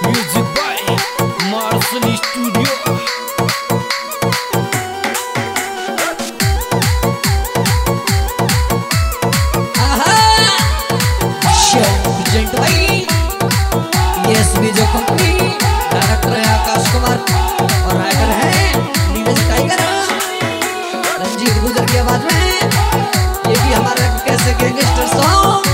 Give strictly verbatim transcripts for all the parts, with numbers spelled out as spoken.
Music by Marcel Studio. Agent भाई यस भी जो कंपनी डायरेक्टर है आकाश कुमार और राइटर है नीरज टाइगर रंजीत गुजर की आवाज में ये भी हमारा कैसे गैंगस्टर सॉन्ग।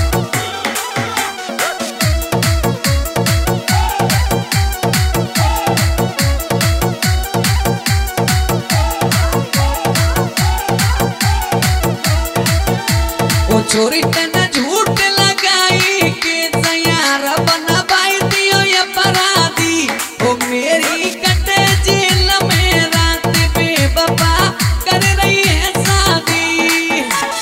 ओ छोरी तेने झूठ लगाई के तैयार बनवाई दियो ये अपराधी ओ मेरी कटे जेल में रात बेवफा कर रही है शादी।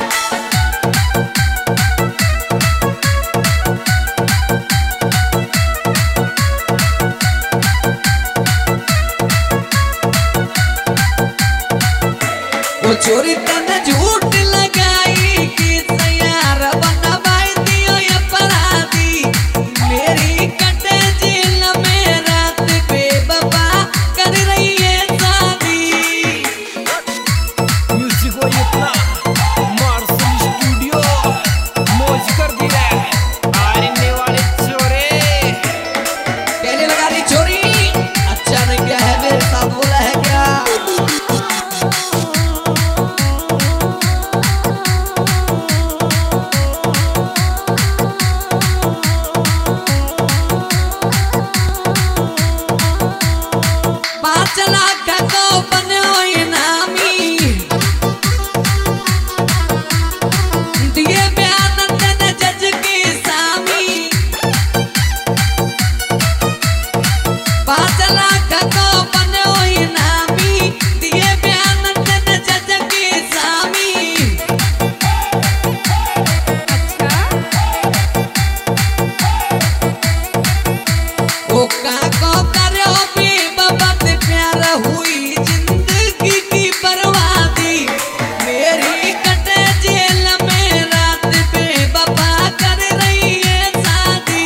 ओ छोरी तेने झूठ लगाई के तैयार बनवाई दियो ये अपराधी मेरी कटे जेल में रात बेवफा कर रही है शादी। Music by अपना Marcel Studio. मौज कर दी रे आने वाले चोरे। पहले लगा दी चोरी अच्छा नहीं क्या है मेरे साथ बोला है क्या। पाँच लाख को बने हुए नामी दिए बयान तेने जज की सामी। पाँच लाख को बने हुए नामी दिए बयान तेने जज की सामी। ओ काको करो बेबत प्यार हुई जिंदगी की बर्बादी मेरी कटे जेल में रात बेवफा कर रही है शादी।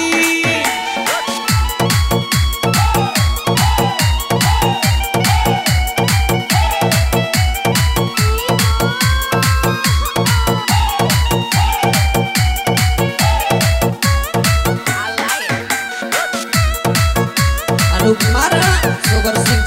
अनूप कुमार सुगर सिंह